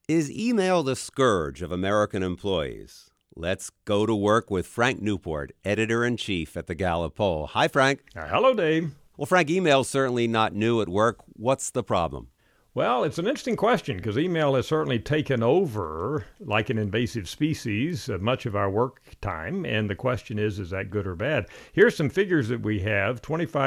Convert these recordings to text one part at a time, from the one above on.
Is email the scourge of American employees? Let's go to work with Frank Newport, editor-in-chief at the Gallup Poll. Hi, Frank. Hello, Dave. Well, Frank, email's certainly not new at work. What's the problem? Well, it's an interesting question because email has certainly taken over, like an invasive species, much of our work time. And the question is that good or bad? Here's some figures that we have.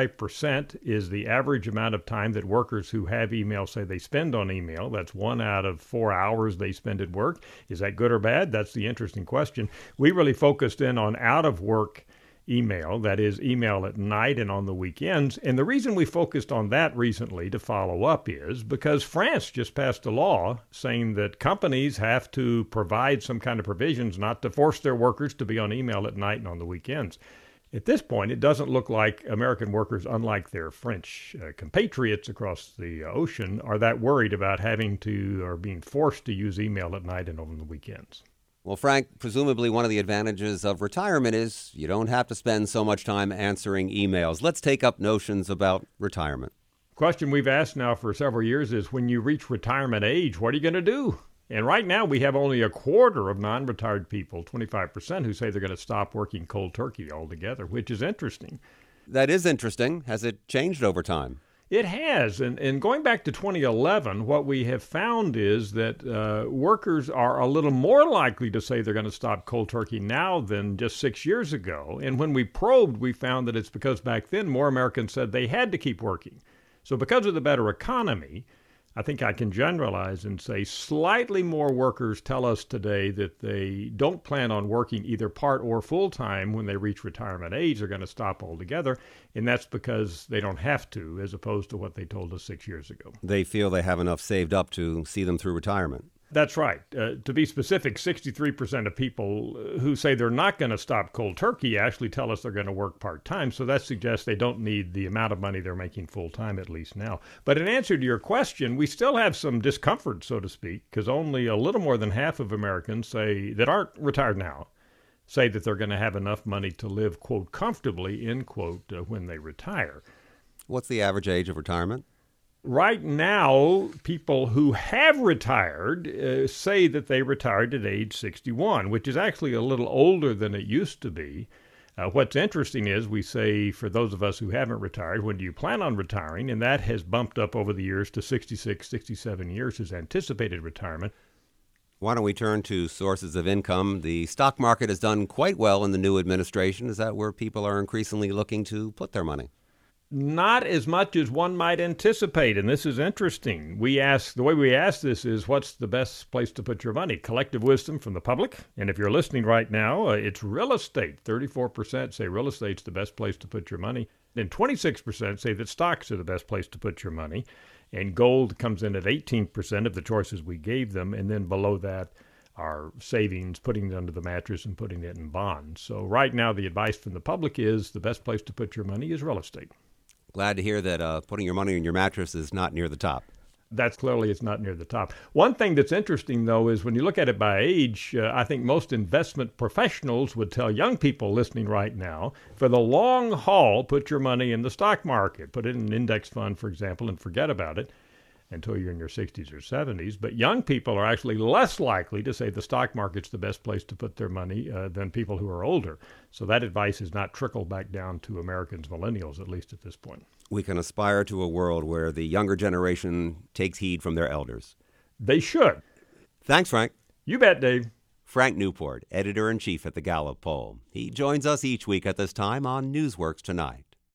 25% is the average amount of time that workers who have email say they spend on email. That's 1 out of 4 hours they spend at work. Is that good or bad? That's the interesting question. We really focused in on out-of-work email, that is email at night and on the weekends. And the reason we focused on that recently to follow up is because France just passed a law saying that companies have to provide some kind of provisions not to force their workers to be on email at night and on the weekends. At this point, it doesn't look like American workers, unlike their French compatriots across the ocean, are that worried about having to or being forced to use email at night and on the weekends. Well, Frank, presumably one of the advantages of retirement is you don't have to spend so much time answering emails. Let's take up notions about retirement. Question we've asked now for several years is, when you reach retirement age, what are you going to do? And right now we have only a quarter of non-retired people, 25%, who say they're going to stop working cold turkey altogether, which is interesting. That is interesting. Has it changed over time? It has. And going back to 2011, what we have found is that workers are a little more likely to say they're going to stop cold turkey now than just 6 years ago. And when we probed, we found that it's because back then more Americans said they had to keep working. So because of the better economy, I think I can generalize and say slightly more workers tell us today that they don't plan on working either part or full-time when they reach retirement age. They're going to stop altogether, and that's because they don't have to, as opposed to what they told us 6 years ago. They feel they have enough saved up to see them through retirement. That's right. To be specific, 63% of people who say they're not going to stop cold turkey actually tell us they're going to work part-time. So that suggests they don't need the amount of money they're making full-time, at least now. But in answer to your question, we still have some discomfort, so to speak, because only a little more than half of Americans say that aren't retired now say that they're going to have enough money to live, quote, comfortably, end quote, when they retire. What's the average age of retirement? Right now, people who have retired say that they retired at age 61, which is actually a little older than it used to be. What's interesting is we say, for those of us who haven't retired, when do you plan on retiring? And that has bumped up over the years to 66, 67 years as anticipated retirement. Why don't we turn to sources of income? The stock market has done quite well in the new administration. Is that where people are increasingly looking to put their money? Not as much as one might anticipate, and this is interesting. The way we ask this is, what's the best place to put your money? Collective wisdom from the public, and if you're listening right now, it's real estate. 34% say real estate's the best place to put your money, and 26% say that stocks are the best place to put your money, and gold comes in at 18% of the choices we gave them, and then below that are savings, putting it under the mattress and putting it in bonds. So right now the advice from the public is the best place to put your money is real estate. Glad to hear that putting your money in your mattress is not near the top. That's clearly it's not near the top. One thing that's interesting, though, is when you look at it by age, I think most investment professionals would tell young people listening right now, for the long haul, put your money in the stock market. Put it in an index fund, for example, and forget about it until you're in your 60s or 70s. But young people are actually less likely to say the stock market's the best place to put their money than people who are older. So that advice has not trickled back down to Americans, millennials, at least at this point. We can aspire to a world where the younger generation takes heed from their elders. They should. Thanks, Frank. You bet, Dave. Frank Newport, editor-in-chief at the Gallup Poll. He joins us each week at this time on Newsworks Tonight.